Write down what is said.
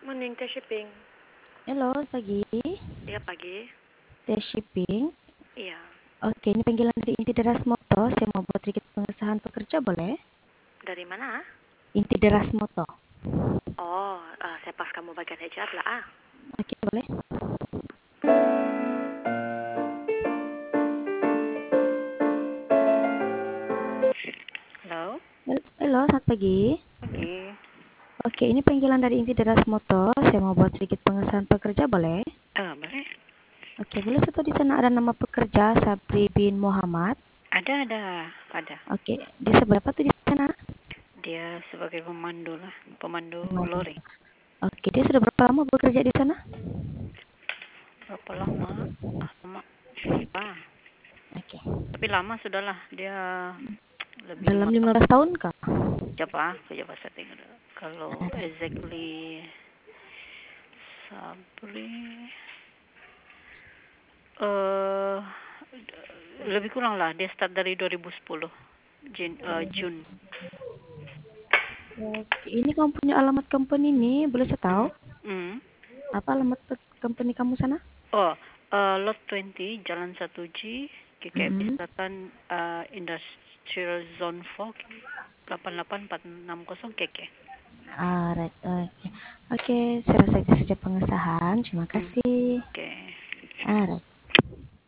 Morning, Teh Shipping. Halo, pagi. Iya, pagi. Teh Shipping. Iya. Oke, ini panggilan dari Inti Deras Moto. Saya mau buat sedikit pengesahan pekerja, boleh? Dari mana? Inti Deras Moto. Oh, saya pas kamu bagian HR lah. Oke, boleh. Halo. Halo, selamat pagi. Pagi. Oke, ini panggilan dari Inti Deras Moto. Saya mau buat sedikit pengesahan pekerja, boleh? Boleh. Oke, boleh satu di sana ada nama pekerja Sabri bin Muhammad. Ada. Oke, di sebelah apa tuh di sana? Dia sebagai pemandu lah, pemandu Pemandu. lori. Oke, dia sudah berapa lama bekerja di sana? Berapa lama? Lama. Lupa. Oke, Tapi lama sudahlah. Dia lebih dalam 5 tahun. 15 tahun kah? Coba saya tengok dulu. Kalau exactly Sabri, eh lebih kurang lah. Dia start dari 2010 Jun. Oke, ini kamu punya alamat company ini, boleh saya tahu? Hmm. Hmm. Apa alamat company kamu sana? Oh, Lot 20, Jalan 1G, GKP Mm-mm. Selatan, Industrial Zone 4, 88460 KK. Alright, oke. Oke, saya rasa itu saja pengesahan. Terima Hmm. kasih. Oke. Alright.